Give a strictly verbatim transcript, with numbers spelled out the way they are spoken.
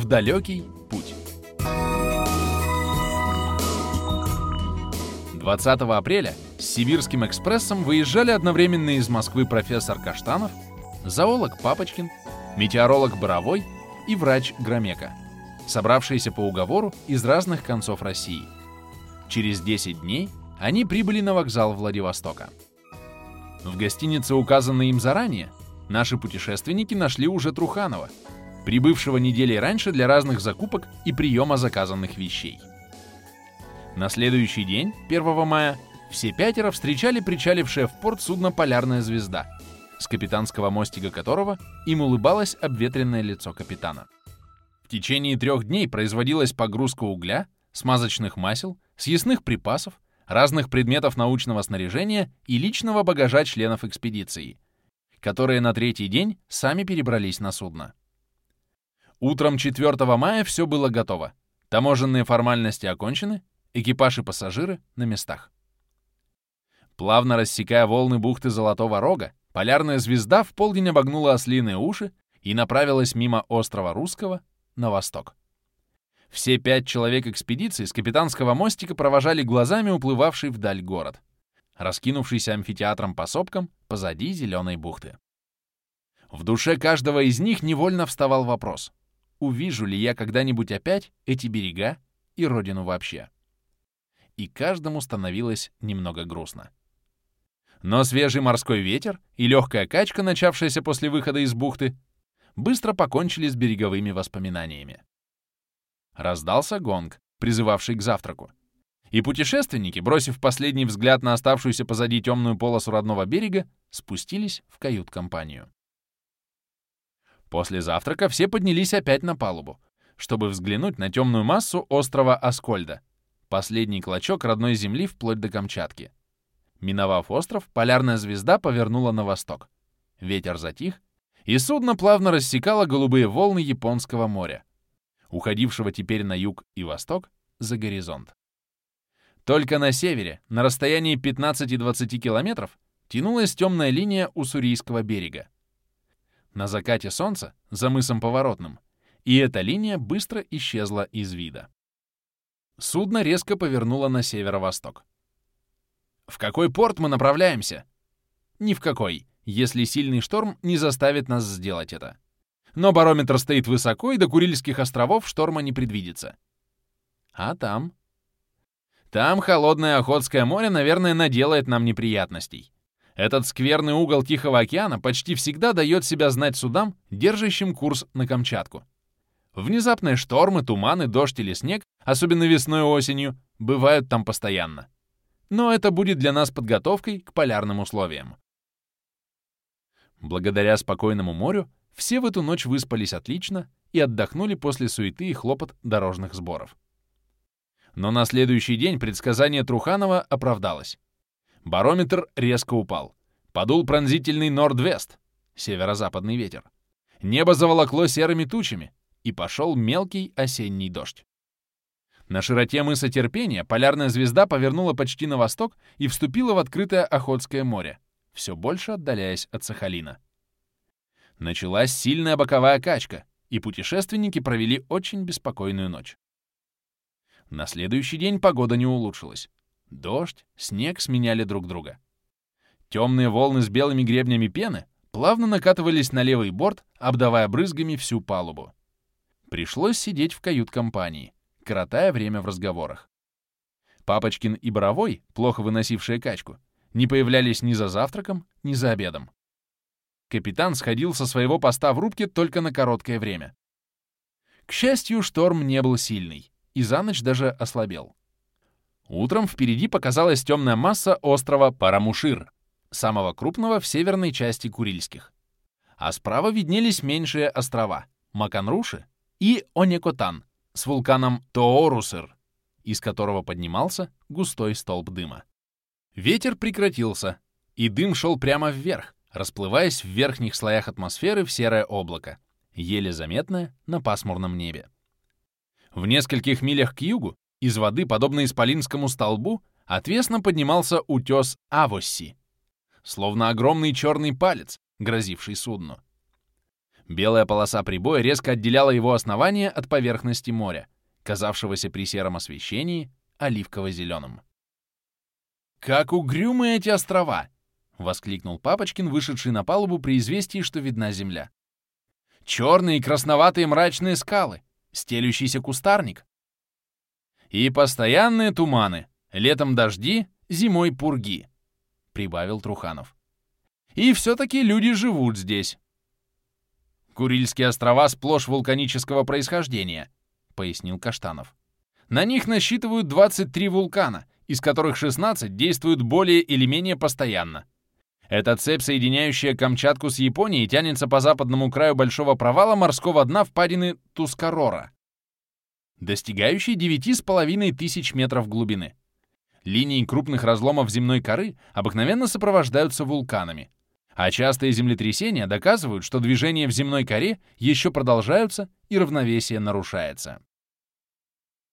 в далекий путь. двадцатого апреля с Сибирским экспрессом выезжали одновременно из Москвы профессор Каштанов, зоолог Папочкин, метеоролог Боровой и врач Громека, собравшиеся по уговору из разных концов России. Через десять дней они прибыли на вокзал Владивостока. В гостинице, указанной им заранее, наши путешественники нашли уже Труханова, прибывшего неделей раньше для разных закупок и приема заказанных вещей. На следующий день, первого мая, все пятеро встречали причалившее в порт судно «Полярная звезда», с капитанского мостика которого им улыбалось обветренное лицо капитана. В течение трех дней производилась погрузка угля, смазочных масел, съестных припасов, разных предметов научного снаряжения и личного багажа членов экспедиции, которые на третий день сами перебрались на судно. Утром четвёртого мая все было готово. Таможенные формальности окончены, экипаж и пассажиры на местах. Плавно рассекая волны бухты Золотого Рога, полярная звезда в полдень обогнула ослиные уши и направилась мимо острова Русского на восток. Все пять человек экспедиции с капитанского мостика провожали глазами уплывавший вдаль город, раскинувшийся амфитеатром по сопкам позади Зеленой бухты. В душе каждого из них невольно вставал вопрос: увижу ли я когда-нибудь опять эти берега и родину вообще? И каждому становилось немного грустно. Но свежий морской ветер и легкая качка, начавшаяся после выхода из бухты, быстро покончили с береговыми воспоминаниями. Раздался гонг, призывавший к завтраку, и путешественники, бросив последний взгляд на оставшуюся позади темную полосу родного берега, спустились в кают-компанию. После завтрака все поднялись опять на палубу, чтобы взглянуть на темную массу острова Аскольда, последний клочок родной земли вплоть до Камчатки. Миновав остров, полярная звезда повернула на восток. Ветер затих, и судно плавно рассекало голубые волны Японского моря, уходившего теперь на юг и восток за горизонт. Только на севере, на расстоянии пятнадцати-двадцати километров, тянулась темная линия Уссурийского берега. На закате солнца, за мысом Поворотным, и эта линия быстро исчезла из вида. Судно резко повернуло на северо-восток. «В какой порт мы направляемся?» «Ни в какой, если сильный шторм не заставит нас сделать это. Но барометр стоит высоко, и до Курильских островов шторма не предвидится». «А там?» «Там холодное Охотское море, наверное, наделает нам неприятностей. Этот скверный угол Тихого океана почти всегда дает себя знать судам, держащим курс на Камчатку. Внезапные штормы, туманы, дождь или снег, особенно весной и осенью, бывают там постоянно. Но это будет для нас подготовкой к полярным условиям». Благодаря спокойному морю все в эту ночь выспались отлично и отдохнули после суеты и хлопот дорожных сборов. Но на следующий день предсказание Труханова оправдалось. Барометр резко упал. Подул пронзительный норд-вест, северо-западный ветер. Небо заволокло серыми тучами, и пошел мелкий осенний дождь. На широте мыса Терпения полярная звезда повернула почти на восток и вступила в открытое Охотское море, все больше отдаляясь от Сахалина. Началась сильная боковая качка, и путешественники провели очень беспокойную ночь. На следующий день погода не улучшилась. Дождь, снег сменяли друг друга. Темные волны с белыми гребнями пены плавно накатывались на левый борт, обдавая брызгами всю палубу. Пришлось сидеть в кают-компании, коротая время в разговорах. Папочкин и Боровой, плохо выносившие качку, не появлялись ни за завтраком, ни за обедом. Капитан сходил со своего поста в рубке только на короткое время. К счастью, шторм не был сильный, и за ночь даже ослабел. Утром впереди показалась темная масса острова Парамушир, самого крупного в северной части Курильских. А справа виднелись меньшие острова — Маканруши и Онекотан с вулканом Тоорусыр, из которого поднимался густой столб дыма. Ветер прекратился, и дым шел прямо вверх, расплываясь в верхних слоях атмосферы в серое облако, еле заметное на пасмурном небе. В нескольких милях к югу из воды, подобно исполинскому столбу, отвесно поднимался утес Авосси, словно огромный черный палец, грозивший судну. Белая полоса прибоя резко отделяла его основание от поверхности моря, казавшегося при сером освещении оливково-зеленым. «Как угрюмы эти острова!» — воскликнул Папочкин, вышедший на палубу при известии, что видна земля. «Черные красноватые мрачные скалы, стелющийся кустарник. И постоянные туманы, летом дожди, зимой пурги», — прибавил Труханов. «И все-таки люди живут здесь». «Курильские острова сплошь вулканического происхождения», — пояснил Каштанов. «На них насчитывают двадцать три вулкана, из которых шестнадцать действуют более или менее постоянно. Эта цепь, соединяющая Камчатку с Японией, тянется по западному краю большого провала морского дна впадины Тускарора, достигающей девяти с половиной тысяч метров глубины. Линии крупных разломов земной коры обыкновенно сопровождаются вулканами, а частые землетрясения доказывают, что движения в земной коре еще продолжаются и равновесие нарушается.